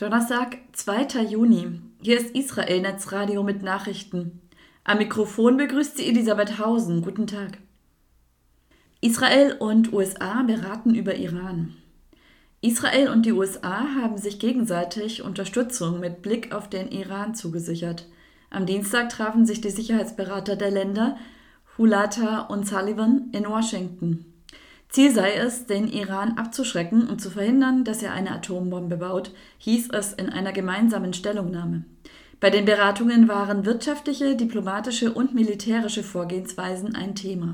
Donnerstag, 2. Juni. Hier ist Israel Netzradio mit Nachrichten. Am Mikrofon begrüßt sie Elisabeth Hausen. Guten Tag. Israel und USA beraten über Iran. Israel und die USA haben sich gegenseitig Unterstützung mit Blick auf den Iran zugesichert. Am Dienstag trafen sich die Sicherheitsberater der Länder, Hulata und Sullivan, in Washington. Ziel sei es, den Iran abzuschrecken und zu verhindern, dass er eine Atombombe baut, hieß es in einer gemeinsamen Stellungnahme. Bei den Beratungen waren wirtschaftliche, diplomatische und militärische Vorgehensweisen ein Thema.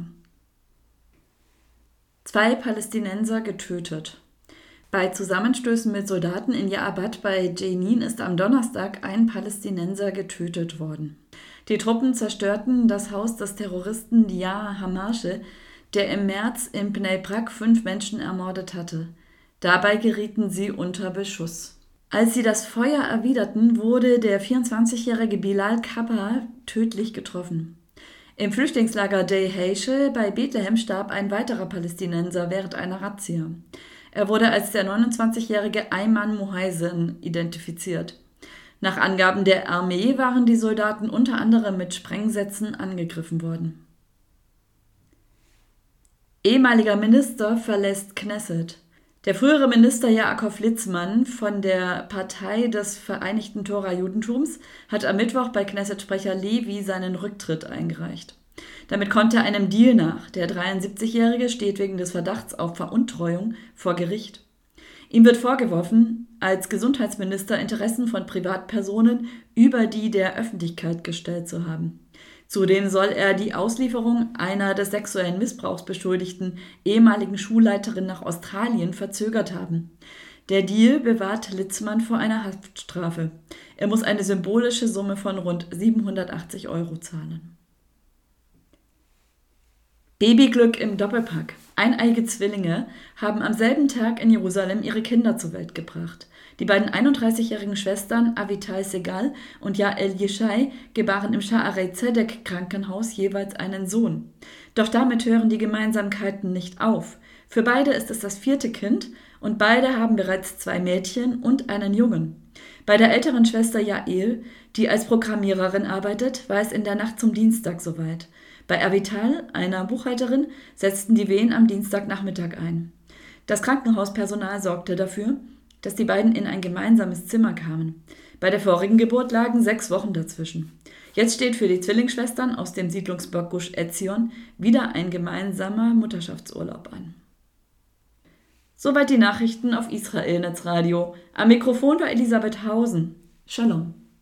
2 Palästinenser getötet. Bei Zusammenstößen mit Soldaten in Ja'abat bei Jenin ist am Donnerstag ein Palästinenser getötet worden. Die Truppen zerstörten das Haus des Terroristen Dia Hamashe, der im März in Bnei Brak 5 Menschen ermordet hatte. Dabei gerieten sie unter Beschuss. Als sie das Feuer erwiderten, wurde der 24-jährige Bilal Kappa tödlich getroffen. Im Flüchtlingslager Dei Heishel bei Bethlehem starb ein weiterer Palästinenser während einer Razzia. Er wurde als der 29-jährige Ayman Muhaisen identifiziert. Nach Angaben der Armee waren die Soldaten unter anderem mit Sprengsätzen angegriffen worden. Ehemaliger Minister verlässt Knesset. Der frühere Minister Yaakov Litzman von der Partei des Vereinigten Tora-Judentums hat am Mittwoch bei Knesset-Sprecher Levi seinen Rücktritt eingereicht. Damit kommt er einem Deal nach. Der 73-Jährige steht wegen des Verdachts auf Veruntreuung vor Gericht. Ihm wird vorgeworfen, als Gesundheitsminister Interessen von Privatpersonen über die der Öffentlichkeit gestellt zu haben. Zudem soll er die Auslieferung einer des sexuellen Missbrauchs beschuldigten ehemaligen Schulleiterin nach Australien verzögert haben. Der Deal bewahrt Litzman vor einer Haftstrafe. Er muss eine symbolische Summe von rund 780 € zahlen. Babyglück im Doppelpack. Eineige Zwillinge haben am selben Tag in Jerusalem ihre Kinder zur Welt gebracht. Die beiden 31-jährigen Schwestern Avital Segal und Yael Yishai gebaren im Sha'arei Zedek Krankenhaus jeweils einen Sohn. Doch damit hören die Gemeinsamkeiten nicht auf. Für beide ist es das 4. Kind und beide haben bereits 2 Mädchen und einen Jungen. Bei der älteren Schwester Yael, die als Programmiererin arbeitet, war es in der Nacht zum Dienstag soweit. Bei Avital, einer Buchhalterin, setzten die Wehen am Dienstagnachmittag ein. Das Krankenhauspersonal sorgte dafür, dass die beiden in ein gemeinsames Zimmer kamen. Bei der vorigen Geburt lagen 6 Wochen dazwischen. Jetzt steht für die Zwillingsschwestern aus dem Siedlungsblock Gush Etzion wieder ein gemeinsamer Mutterschaftsurlaub an. Soweit die Nachrichten auf Israel Netzradio. Am Mikrofon war Elisabeth Hausen. Shalom.